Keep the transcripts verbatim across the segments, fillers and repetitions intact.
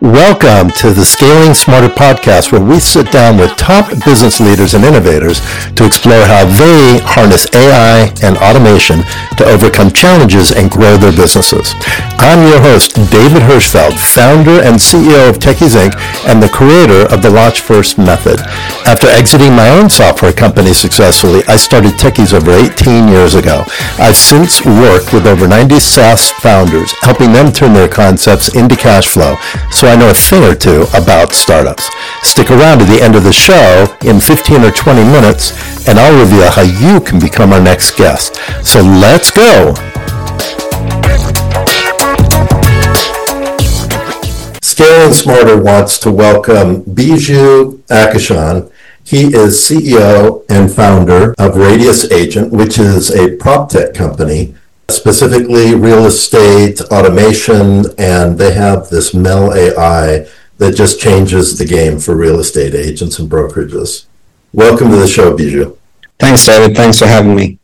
Welcome to the Scaling Smarter podcast, where we sit down with top business leaders and innovators to explore how they harness A I and automation to overcome challenges and grow their businesses. I'm your host, David Hirschfeld, founder and C E O of Techies Incorporated and the creator of the Launch First method. After exiting my own software company successfully, I started Techies over eighteen years ago. I've since worked with over ninety SaaS founders, helping them turn their concepts into cash flow. So I know a thing or two about startups. Stick around to the end of the show in fifteen or twenty minutes, and I'll reveal how you can become our next guest. So let's go. Scaling Smarter wants to welcome Biju Akeshan. He is C E O and founder of Radius Agent, which is a prop tech company, specifically real estate, automation, and they have this Mel A I that just changes the game for real estate agents and brokerages. Welcome to the show, Biju. Thanks, David. Thanks for having me.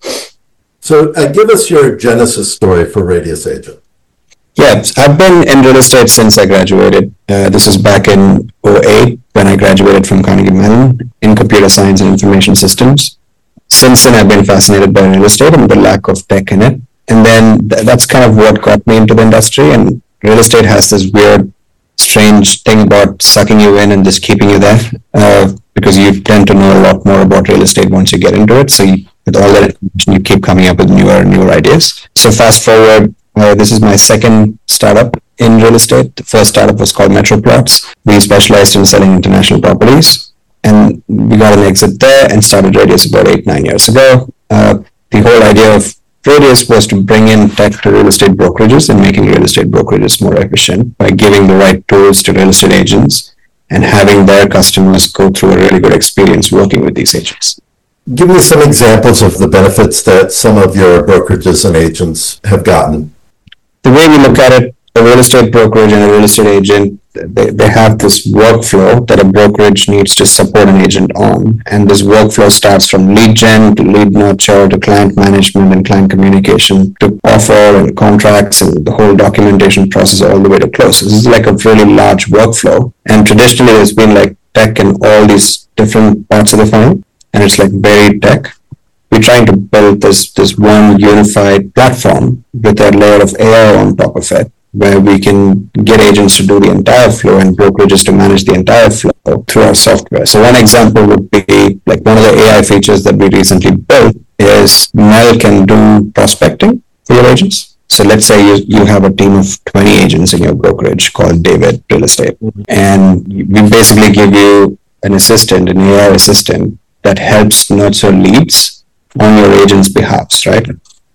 So uh, give us your genesis story for Radius Agent. Yeah, I've been in real estate since I graduated. Uh, this was back in oh eight when I graduated from Carnegie Mellon in computer science and information systems. Since then, I've been fascinated by real estate and the lack of tech in it. And then th- that's kind of what got me into the industry. And real estate has this weird, strange thing about sucking you in and just keeping you there uh, because you tend to know a lot more about real estate once you get into it. So you, with all that information, you keep coming up with newer, newer ideas. So fast forward, uh, this is my second startup in real estate. The first startup was called MetroPlots. We specialized in selling international properties. And we got an exit there and started Radius about eight, nine years ago. Uh, the whole idea of Radius was to bring in tech to real estate brokerages and making real estate brokerages more efficient by giving the right tools to real estate agents and having their customers go through a really good experience working with these agents. Give me some examples of the benefits that some of your brokerages and agents have gotten. The way we look at it, a real estate brokerage and a real estate agent, they, they have this workflow that a brokerage needs to support an agent on. And this workflow starts from lead gen to lead nurture to client management and client communication to offer and contracts and the whole documentation process all the way to close. So this is like a really large workflow. And traditionally, there's been like tech in all these different parts of the funnel, and it's like buried tech. We're trying to build this, this one unified platform with a layer of A I on top of it, where we can get agents to do the entire flow and brokerages to manage the entire flow through our software. So one example would be like one of the A I features that we recently built is Mel can do prospecting for your agents. So let's say you, you have a team of twenty agents in your brokerage called David Real Estate. Mm-hmm. And we basically give you an assistant, an A I assistant that helps nurture leads on your agents' behalf, right?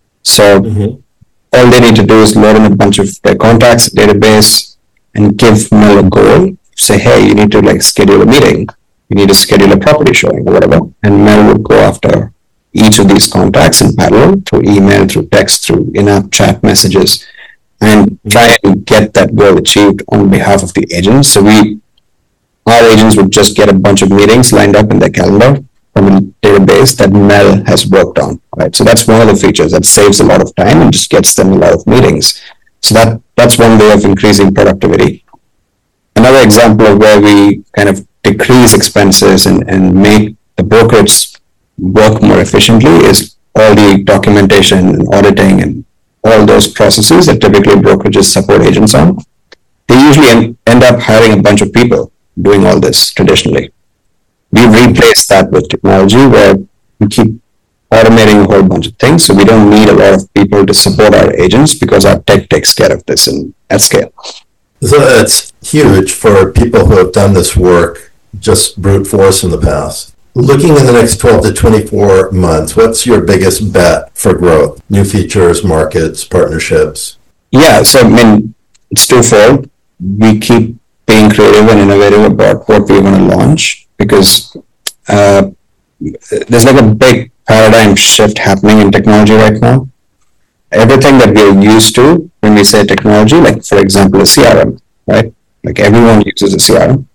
So mm-hmm. all they need to do is load in a bunch of their contacts, database, and give Mel a goal. Say, hey, you need to like schedule a meeting. You need to schedule a property showing or whatever. And Mel would go after each of these contacts in parallel through email, through text, through in-app chat messages, and try and get that goal achieved on behalf of the agents. So we, our agents would just get a bunch of meetings lined up in their calendar from a database that Mel has worked on, right? So that's one of the features that saves a lot of time and just gets them a lot of meetings. So that that's one way of increasing productivity. Another example of where we kind of decrease expenses and, and make the brokerage work more efficiently is all the documentation and auditing and all those processes that typically brokerages support agents on. They usually end, end up hiring a bunch of people doing all this traditionally. We replace that with technology where we keep automating a whole bunch of things. So we don't need a lot of people to support our agents because our tech takes care of this in, at scale. So that's huge for people who have done this work, just brute force in the past. Looking in the next twelve to twenty-four months, what's your biggest bet for growth? New features, markets, partnerships? Yeah, so I mean, it's twofold. We keep being creative and innovative about what we want to launch, because uh, there's like a big paradigm shift happening in technology right now. Everything that we're used to when we say technology, like for example, a C R M, right? Like everyone uses a C R M.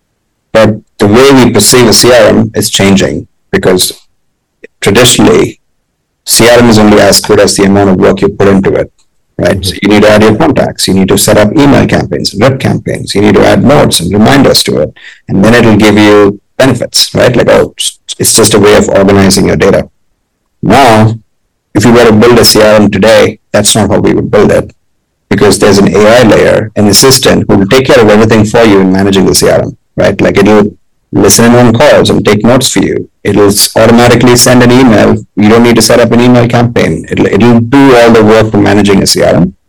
But the way we perceive a C R M is changing because traditionally, C R M is only as good as the amount of work you put into it. right? Mm-hmm. So you need to add your contacts. You need to set up email campaigns and rep campaigns. You need to add notes and reminders to it. And then it'll give you benefits, right? Like, oh, it's just a way of organizing your data. Now, if you were to build a C R M today, that's not how we would build it, because there's an A I layer, an assistant who will take care of everything for you in managing the C R M, right? Like, it'll listen in on calls and take notes for you. It'll automatically send an email. You don't need to set up an email campaign. It'll, it'll do all the work for managing a C R M.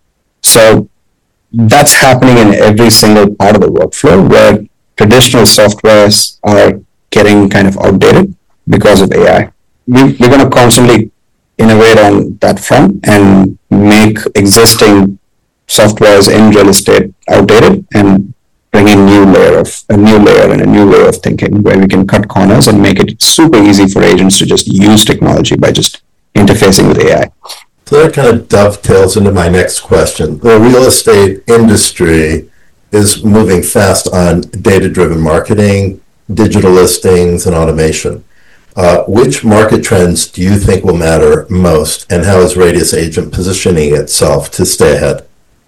So that's happening in every single part of the workflow, where traditional softwares are getting kind of outdated because of A I. We, we're going to constantly innovate on that front and make existing softwares in real estate outdated and bring in new layer of a new layer and a new way of thinking, where we can cut corners and make it super easy for agents to just use technology by just interfacing with A I. So that kind of dovetails into my next question. The real estate industry is moving fast on data-driven marketing, digital listings, and automation. Uh, which market trends do you think will matter most, and how is Radius Agent positioning itself to stay ahead?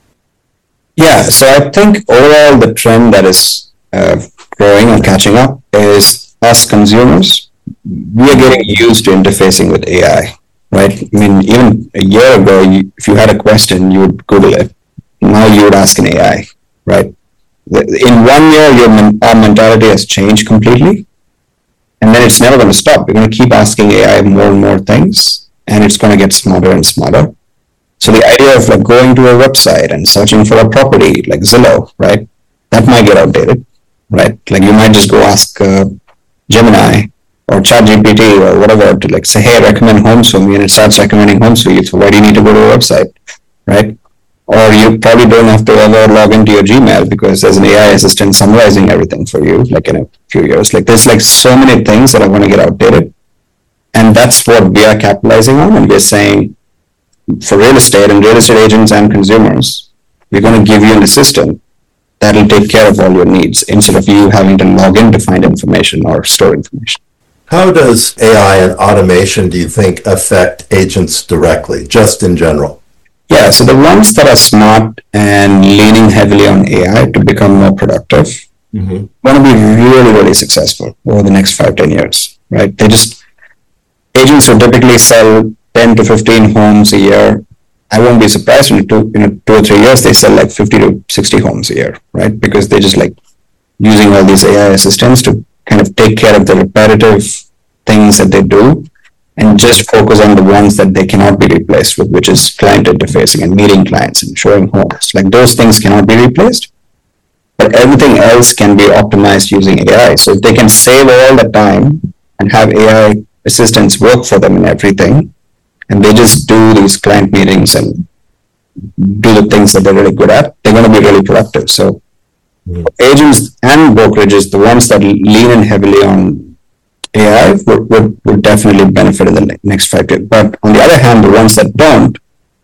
Yeah, so I think overall the trend that is uh, growing and catching up is us consumers. We are getting used to interfacing with A I, right? I mean, even a year ago, you, if you had a question, you would Google it. Now you would ask an A I, right? In one year, your our mentality has changed completely. And then it's never going to stop. We're going to keep asking A I more and more things, and it's going to get smarter and smarter. So the idea of like going to a website and searching for a property like Zillow, right? That might get outdated, right? Like you might just go ask uh, Gemini or ChatGPT or whatever to like say, hey, recommend homes for me, and it starts recommending homes for you. So why do you need to go to a website, right? Or you probably don't have to ever log into your Gmail because there's an A I assistant summarizing everything for you, like in a few years. Like there's like so many things that are going to get outdated. And that's what we are capitalizing on. And we're saying for real estate and real estate agents and consumers, we're going to give you an assistant that'll take care of all your needs instead of you having to log in to find information or store information. How does A I and automation, do you think, affect agents directly, just in general? Yeah, so the ones that are smart and leaning heavily on A I to become more productive, mm-hmm. want to be really, really successful over the next five, ten years, right? They just, agents who typically sell ten to fifteen homes a year, I won't be surprised in two, you know, two or three years, they sell like fifty to sixty homes a year, right? Because they just like using all these A I assistants to kind of take care of the repetitive things that they do, and just focus on the ones that they cannot be replaced with, which is client interfacing and meeting clients and showing homes. Like those things cannot be replaced, but everything else can be optimized using A I. So if they can save all the time and have A I assistants work for them in everything, and they just do these client meetings and do the things that they're really good at, they're going to be really productive. So mm. agents and brokerages, the ones that lean in heavily on A I would, would, would definitely benefit in the next five years. But on the other hand, the ones that don't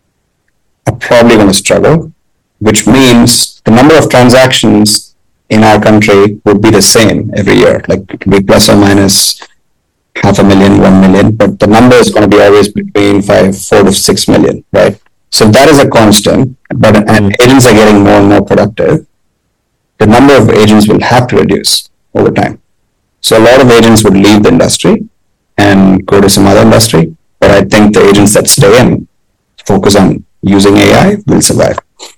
are probably going to struggle, which means the number of transactions in our country would be the same every year. Like it could be plus or minus half a million, one million, but the number is going to be always between five, four to six million, right? So that is a constant, but and agents are getting more and more productive. The number of agents will have to reduce over time. So a lot of agents would leave the industry and go to some other industry, but I think the agents that stay and focus on using A I will survive.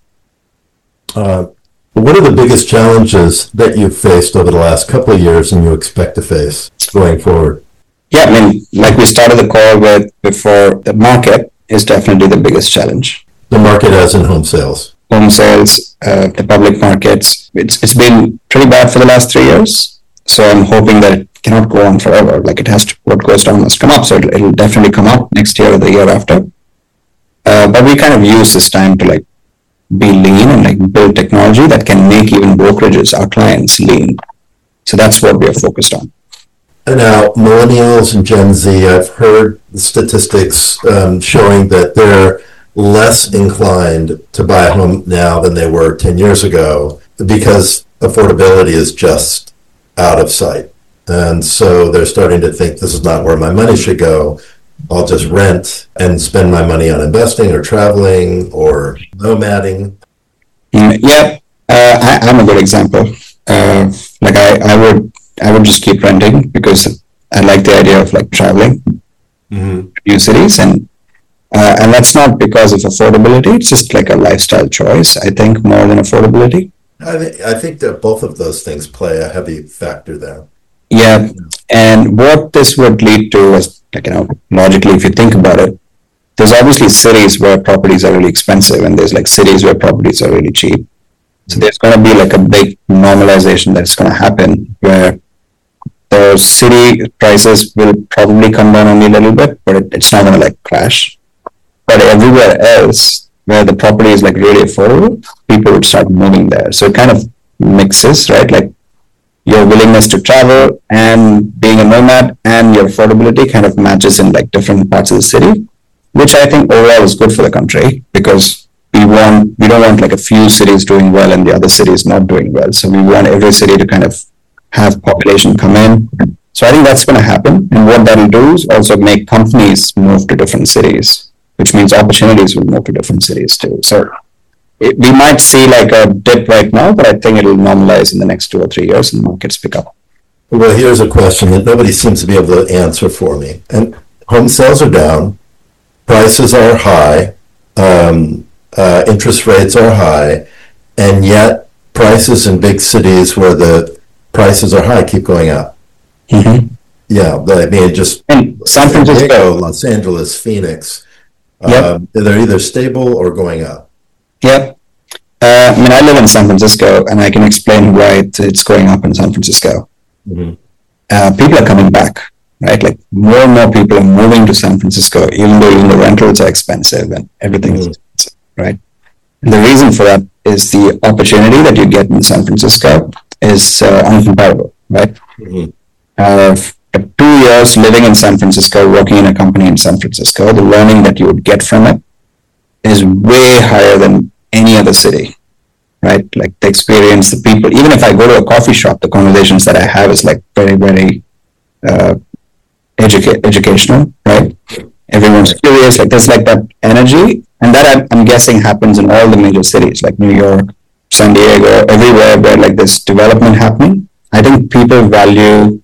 Uh, what are the biggest challenges that you've faced over the last couple of years and you expect to face going forward? Yeah, I mean, like we started the call with before, the market is definitely the biggest challenge. The market as in home sales? Home sales, uh, the public markets, it's it's been pretty bad for the last three years. So I'm hoping that it cannot go on forever. Like it has to, what goes down must come up. So it'll, it'll definitely come up next year or the year after. Uh, but we kind of use this time to like be lean and like build technology that can make even brokerages, our clients, lean. So that's what we are focused on. And now millennials and Gen Z, I've heard statistics um, showing that they're less inclined to buy a home now than they were ten years ago because affordability is just out of sight. And so they're starting to think this is not where my money should go. I'll just rent and spend my money on investing or traveling or nomading. Mm, yeah, uh, I, I'm a good example. Uh, like I, I would, I would just keep renting because I like the idea of like traveling mm-hmm. to new cities, and uh, and that's not because of affordability. It's just like a lifestyle choice, I think, more than affordability. I think I think that both of those things play a heavy factor there. Yeah, and what this would lead to is, like, you know, logically, if you think about it, there's obviously cities where properties are really expensive, and there's like cities where properties are really cheap. So there's going to be like a big normalization that's going to happen where the city prices will probably come down only a little bit, but it, it's not going to like crash. But everywhere else where the property is like really affordable, people would start moving there. So it kind of mixes, right? Like your willingness to travel and being a nomad and your affordability kind of matches in like different parts of the city, which I think overall is good for the country, because we want, we don't want like a few cities doing well and the other cities not doing well. So we want every city to kind of have population come in. So I think that's going to happen. And what that'll do is also make companies move to different cities, which means opportunities will move to different cities too. So it, we might see like a dip right now, but I think it'll normalize in the next two or three years and markets pick up. Well, here's a question that nobody seems to be able to answer for me. And home sales are down, prices are high, um, uh, interest rates are high, and yet prices in big cities where the prices are high keep going up. Mm-hmm. Yeah, I mean, just and San Francisco, Diego, Los Angeles, Phoenix, yep. um, they're either stable or going up. Yep. Uh, I mean, I live in San Francisco, and I can explain why it's going up in San Francisco. Mm-hmm. Uh, people are coming back, right? Like more and more people are moving to San Francisco, even though even the rentals are expensive and everything mm-hmm. is expensive, right? And the reason for that is the opportunity that you get in San Francisco is uh, uncomparable, right? Mm-hmm. Uh, for two years living in San Francisco, working in a company in San Francisco, the learning that you would get from it is way higher than any other city, right? Like the experience, the people, even if I go to a coffee shop, the conversations that I have is like very, very uh, educa- educational, right? Everyone's curious, like there's like that energy, and that I'm, I'm guessing happens in all the major cities like New York, San Diego, everywhere where like there's development happening. I think people value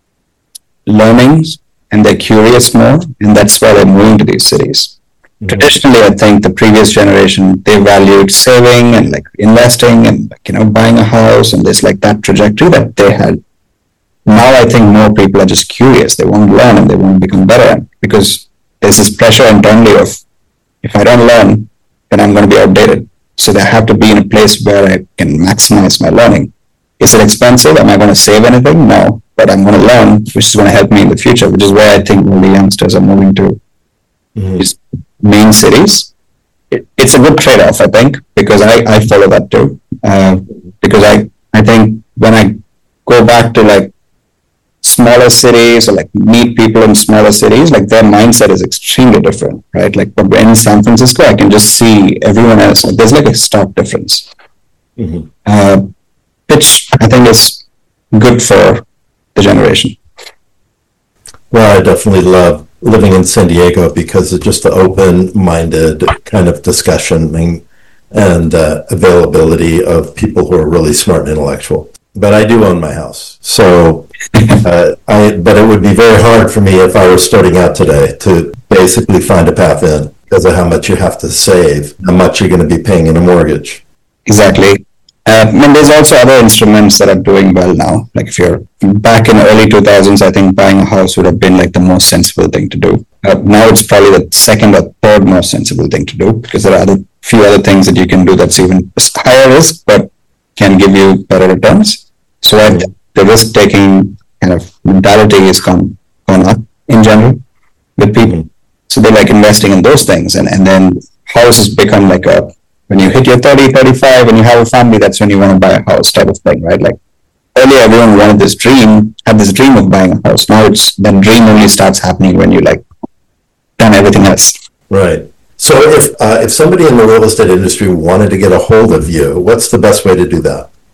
learnings and they're curious more, and that's why they're moving to these cities. Mm-hmm. Traditionally, I think the previous generation, they valued saving and like investing and like, you know, buying a house, and there's like that trajectory that they had. Now I think more people are just curious. They want to learn and they want to become better, because there's this pressure internally of, if I don't learn, then I'm going to be outdated. So they have to be in a place where I can maximize my learning. Is it expensive? Am I going to save anything? No, but I'm going to learn, which is going to help me in the future, which is where I think all the youngsters are moving to mm-hmm. these main cities. It, it's a good trade-off, I think, because I, I follow that too. Uh, because I, I think when I go back to like smaller cities or like meet people in smaller cities, like their mindset is extremely different, right? Like but in San Francisco, I can just see everyone else. Like, there's like a stark difference. Mm-hmm. Uh, which I think is good for the generation. Well, I definitely love living in San Diego because it's just the open-minded kind of discussion and, and uh, availability of people who are really smart and intellectual. But I do own my house, so uh, I. But it would be very hard for me if I were starting out today to basically find a path in because of how much you have to save, how much you're going to be paying in a mortgage. Exactly. Uh, I mean, there's also other instruments that are doing well now. Like if you're back in the early two thousands, I think buying a house would have been like the most sensible thing to do. Uh, now it's probably the second or third most sensible thing to do, because there are other few other things that you can do that's even higher risk but can give you better returns. So that the risk-taking kind of mentality is gone, gone up in general with people. So they like investing in those things, and, and then houses become like a, when you hit your thirty, thirty-five, and you have a family, that's when you want to buy a house type of thing, right? Like earlier, everyone wanted this dream, had this dream of buying a house. Now it's, that dream only starts happening when you like done everything else. Right. So if uh, if somebody in the real estate industry wanted to get a hold of you, what's the best way to do that?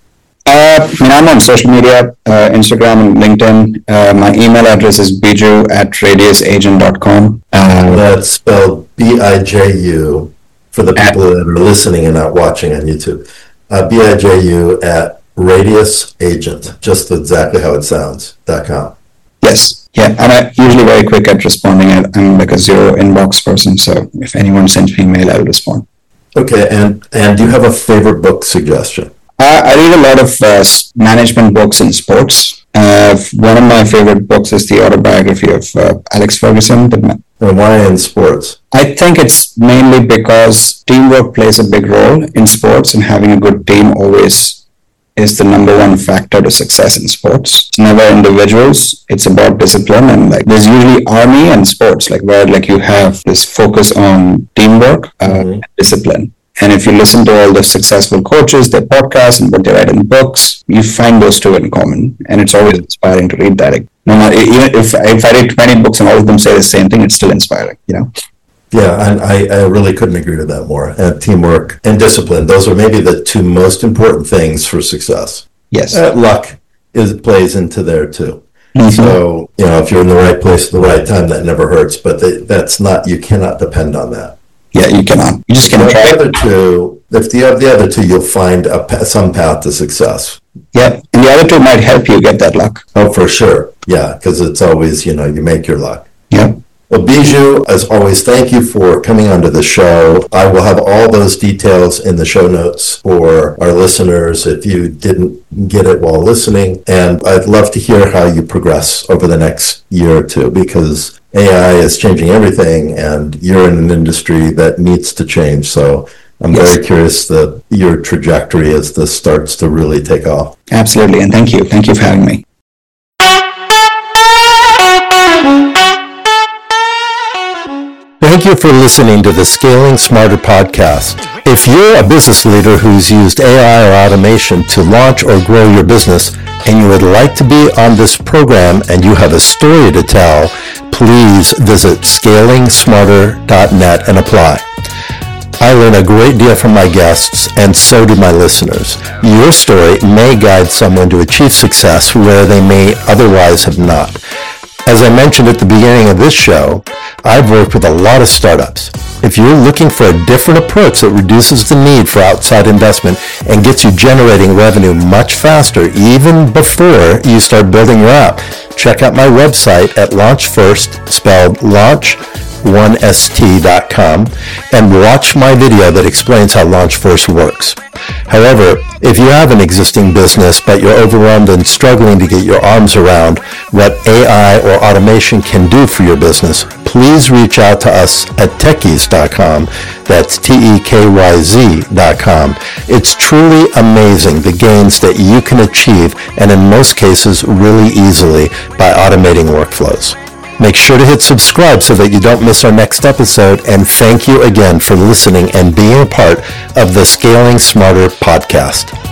Uh, I mean, I'm on social media, uh, Instagram and LinkedIn. Uh, my email address is biju at radius agent dot com. Uh, That's spelled B I J U for the people that are listening and not watching on YouTube. Uh, B I J U at Radius Agent, just exactly how it sounds, dot com. Yes. Yeah. And I'm usually very quick at responding. I'm like a zero inbox person. So if anyone sends me email, I'll respond. Okay. And, and do you have a favorite book suggestion? Uh, I read a lot of uh, management books in sports. Uh, one of my favorite books is the autobiography of uh, Alex Ferguson. And why in sports? I think it's mainly because teamwork plays a big role in sports, and having a good team always is the number one factor to success in sports. It's never individuals. It's about discipline, and like there's usually army and sports, like where like you have this focus on teamwork, uh, mm-hmm. and discipline. And if you listen to all the successful coaches, their podcasts, and what they write in books, you find those two in common. And it's always inspiring to read that. No matter, even if, if I read twenty books and all of them say the same thing, it's still inspiring, you know? Yeah, and I, I really couldn't agree with that more. And teamwork and discipline, those are maybe the two most important things for success. Yes. Uh, luck is plays into there too. Mm-hmm. So, you know, if you're in the right place at the right time, that never hurts. But they, that's not, you cannot depend on that. Yeah, you cannot. You just can't try. The other two, if you have the other two, you'll find a, some path to success. Yeah, and the other two might help you get that luck. Oh, for sure. Yeah, because it's always, you know, you make your luck. Yeah. Well, Biju, as always, thank you for coming onto the show. I will have all those details in the show notes for our listeners if you didn't get it while listening. And I'd love to hear how you progress over the next year or two, because A I is changing everything, and you're in an industry that needs to change. So I'm yes. very curious that your trajectory as this starts to really take off. Absolutely. And thank you. Thank you for having me. Thank you for listening to the Scaling Smarter podcast. If you're a business leader who's used A I or automation to launch or grow your business, and you would like to be on this program and you have a story to tell, please visit scaling smarter dot net and apply. I learn a great deal from my guests, and so do my listeners. Your story may guide someone to achieve success where they may otherwise have not. As I mentioned at the beginning of this show, I've worked with a lot of startups. If you're looking for a different approach that reduces the need for outside investment and gets you generating revenue much faster, even before you start building your app, check out my website at launch first, spelled launch one s t dot com, and watch my video that explains how Launch First works. However, if you have an existing business but you're overwhelmed and struggling to get your arms around what A I or automation can do for your business, please reach out to us at techies dot com. That's T E K Y Z dot com. It's truly amazing the gains that you can achieve, and in most cases really easily, by automating workflows. Make sure to hit subscribe so that you don't miss our next episode, and thank you again for listening and being a part of the Scaling Smarter podcast.